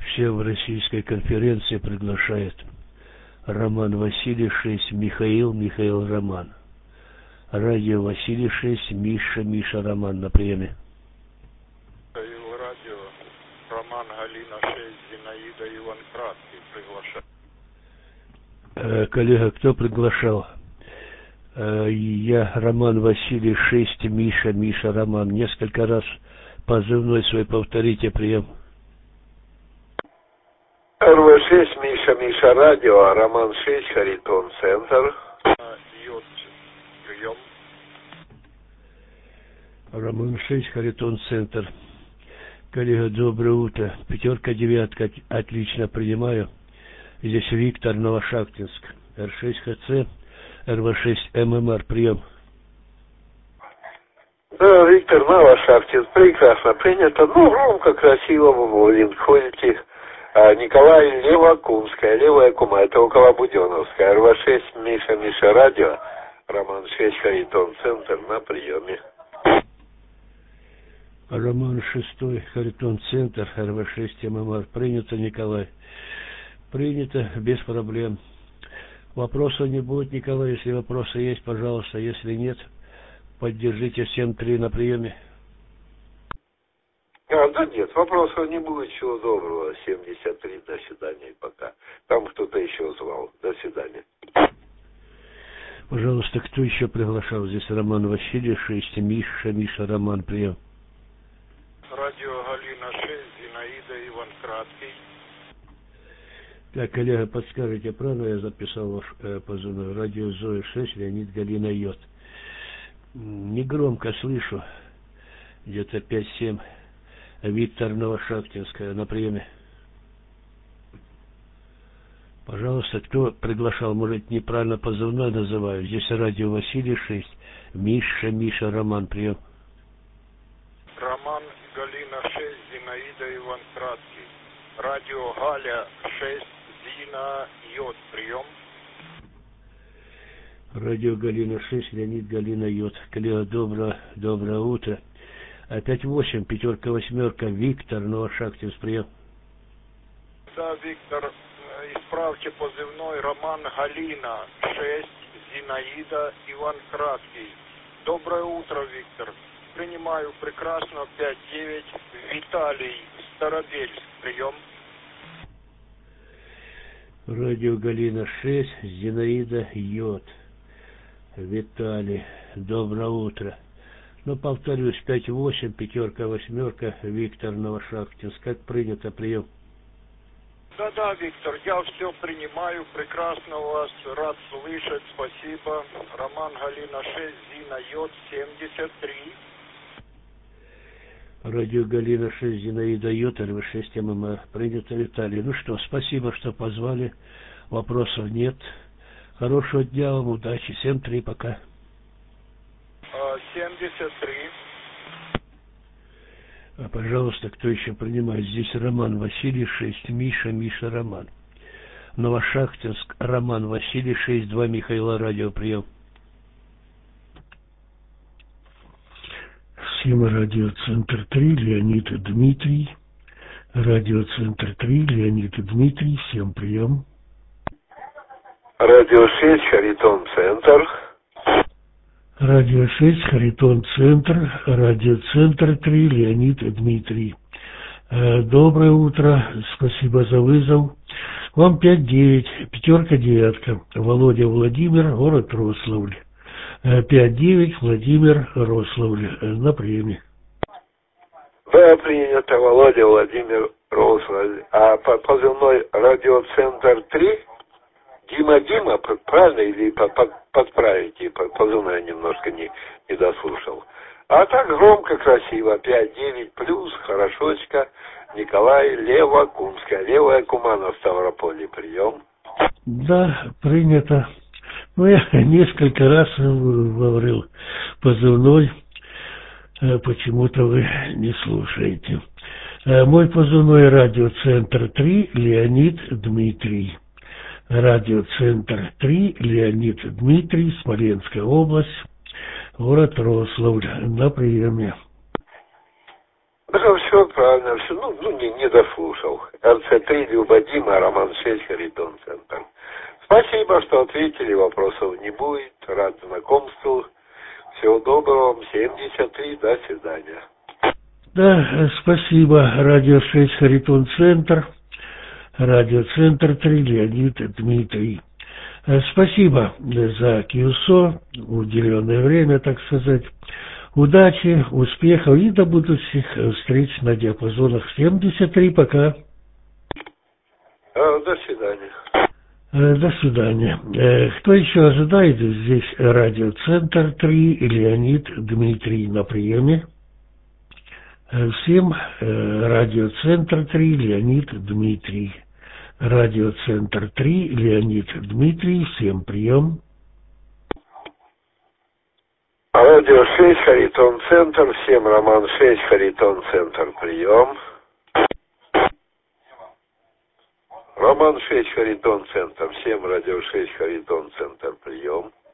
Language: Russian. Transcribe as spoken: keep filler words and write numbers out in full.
Всем российской конференции приглашает Роман Василий шесть, Михаил, Михаил Роман. Радио Василий шесть, Миша, Миша Роман на приеме. Михаил, радио Роман, Галина шесть, Зинаида, Иван Краткий приглашает. Э, коллега, кто приглашал? Э, я Роман Василий шесть, Миша, Миша Роман. Несколько раз позывной свой повторите прием. эр вэ шесть, Миша, Миша, радио, Роман шесть, Харитон, центр. Йод, прием. Роман шесть, Харитон, центр. Коллега, доброе утро. Пятерка, девятка, отлично принимаю. Здесь Виктор, Новошахтинск. эр шесть ха цэ, эр вэ шесть эм эм эр, прием. Да, Виктор, Новошахтинск, прекрасно принято. Ну, громко, красиво, вы ходите. А Николай, Левокумская, Левая Кума, это около Буденовская. эр вэ шесть, Миша, Миша, радио, Роман шесть, Харитон, центр, на приеме. Роман шесть, Харитон, центр, эр вэ шесть эм эм эр. Принято, Николай. Принято, без проблем. Вопросов не будет, Николай. Если вопросы есть, пожалуйста. Если нет, поддержите семь три на приеме. А, да нет, вопросов не будет. Всего доброго. семьдесят три, до свидания пока. Там кто-то еще звал. До свидания. Пожалуйста, кто еще приглашал? Здесь Роман Василий шесть, Миша, Миша Роман, прием. Радио Галина шесть, Зинаида, Иван Краткий. Так, коллега, подскажите, правильно я записал ваш э, позывной? Радио Зоя шесть, Леонид, Галина, Йод. Негромко слышу. Где-то пять-семь. Виктор, Новошахтинская, на приеме. Пожалуйста, кто приглашал? Может, неправильно позывной называю? Здесь радио Василий шесть, Миша, Миша Роман, прием. Роман, Галина шесть, Зинаида, Иван Краткий. Радио Галя шесть, Зина, Йод, прием. Радио Галина шесть, Леонид, Галина, Йод. Коллега, доброе, доброе утро. Опять восемь, пятерка, восьмерка, Виктор, Новошахтинск, прием. Да, Виктор, исправьте позывной. Роман, Галина шесть, Зинаида, Иван Краткий. Доброе утро, Виктор. Принимаю прекрасно. пять девять, Виталий, Старобельск, прием. Радио Галина шесть, Зинаида, Йод. Виталий, доброе утро. Ну, повторюсь, пять восемь, пятерка, восьмерка, Виктор, Новошахтинск. Как принято, прием. Да-да, Виктор, я все принимаю. Прекрасно вас, рад слышать, спасибо. Роман, Галина шесть, Зина, Йод, семьдесят три. Радио Галина шесть, Зинаида, Йод, эр вэ шесть эм эм эр. Принято, Виталий. Ну что, спасибо, что позвали. Вопросов нет. Хорошего дня вам, удачи. семь три, пока. семьдесят три. А, пожалуйста, кто еще принимает? Здесь Роман Василий шесть, Миша, Миша Роман. Новошахтинск, Роман Василий шесть, два, Михаила, радио, прием. Сима, радиоцентр три, Леонид и Дмитрий. Радиоцентр три, Леонид и Дмитрий, всем прием. Радио шесть, Харитон, центр. Радио шесть, Харитон, центр. Радиоцентр три, Леонид и Дмитрий. Доброе утро, спасибо за вызов. Вам пять девять, пятерка, девятка. Володя, Владимир, город Рославль. пять девять, Владимир, Рославль, на приеме. Да, принято, Володя, Владимир, Рославль. А по позывной радиоцентр три? Дима, Дима, правильно, или подправите? Позывной немножко не, не дослушал. А так громко, красиво. пять девять плюс, хорошочка. Николай, Левокумская. Левая Кума на Ставрополе. Прием. Да, принято. Ну, я несколько раз говорил позывной. Почему-то вы не слушаете. Мой позывной радиоцентр три, Леонид, Дмитрий. Радиоцентр три, Леонид, Дмитрий, Смоленская область, город Рославль, на приеме. Да, все правильно, все, ну, ну не, не дослушал. эр цэ три, Люба Дима, Роман шесть, Харитон Центр. Спасибо, что ответили, вопросов не будет. Рад знакомству. Всего доброго вам, семьдесят три, до свидания. Да, спасибо. Радио шесть, Харитон Центр. Радиоцентр три, Леонид Дмитрий. Спасибо за КИУСО, уделенное время, так сказать. Удачи, успехов и до будущих встреч на диапазонах семьдесят три. Пока. А, до свидания. До свидания. Кто еще ожидает? Здесь Радиоцентр три, Леонид Дмитрий на приеме. Всем Радиоцентр три, Леонид Дмитрий. Радиоцентр три, Леонид Дмитрий, всем прием. Радио шесть, Харитон Центр, всем Роман шесть, Харитон Центр, прием. Роман шесть, Харитон Центр, всем Радио шесть, Харитон Центр, прием.